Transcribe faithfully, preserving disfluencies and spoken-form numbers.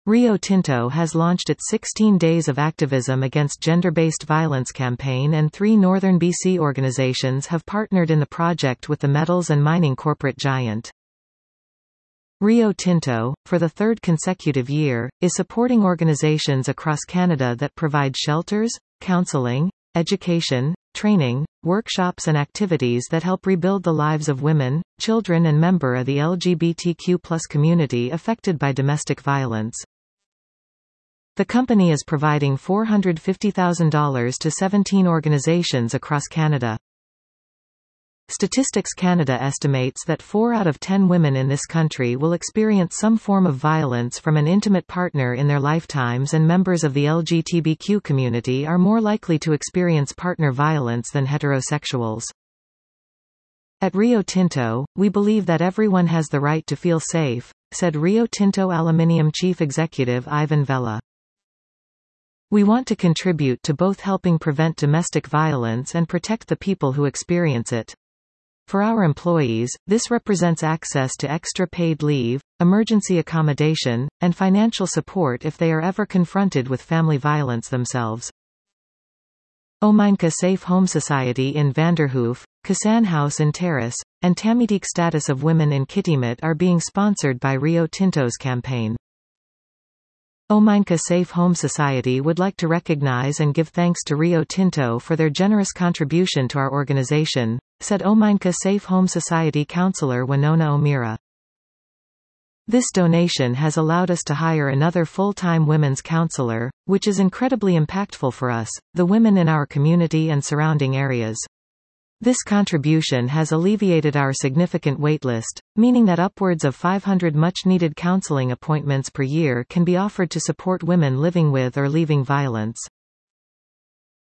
Rio Tinto has launched its sixteen Days of Activism Against Gender-Based Violence campaign, and three northern B C organizations have partnered in the project with the metals and mining corporate giant. Rio Tinto, for the third consecutive year, is supporting organizations across Canada that provide shelters, counseling, education, training, workshops and activities that help rebuild the lives of women, children and members of the L G B T Q plus community affected by domestic violence. The company is providing four hundred fifty thousand dollars to seventeen organizations across Canada. Statistics Canada estimates that four out of ten women in this country will experience some form of violence from an intimate partner in their lifetimes, and members of the L G B T Q community are more likely to experience partner violence than heterosexuals. At Rio Tinto, we believe that everyone has the right to feel safe, said Rio Tinto Aluminium Chief Executive Ivan Vella. We want to contribute to both helping prevent domestic violence and protect the people who experience it. For our employees, this represents access to extra paid leave, emergency accommodation, and financial support if they are ever confronted with family violence themselves. Ominka Safe Home Society in Vanderhoof, Kasan House in Terrace, and Tamitik Status of Women in Kitimat are being sponsored by Rio Tinto's campaign. Ominka Safe Home Society would like to recognize and give thanks to Rio Tinto for their generous contribution to our organization, said Ominka Safe Home Society Councillor Winona O'Meara. This donation has allowed us to hire another full-time women's counselor, which is incredibly impactful for us, the women in our community and surrounding areas. This contribution has alleviated our significant waitlist, meaning that upwards of five hundred much-needed counseling appointments per year can be offered to support women living with or leaving violence.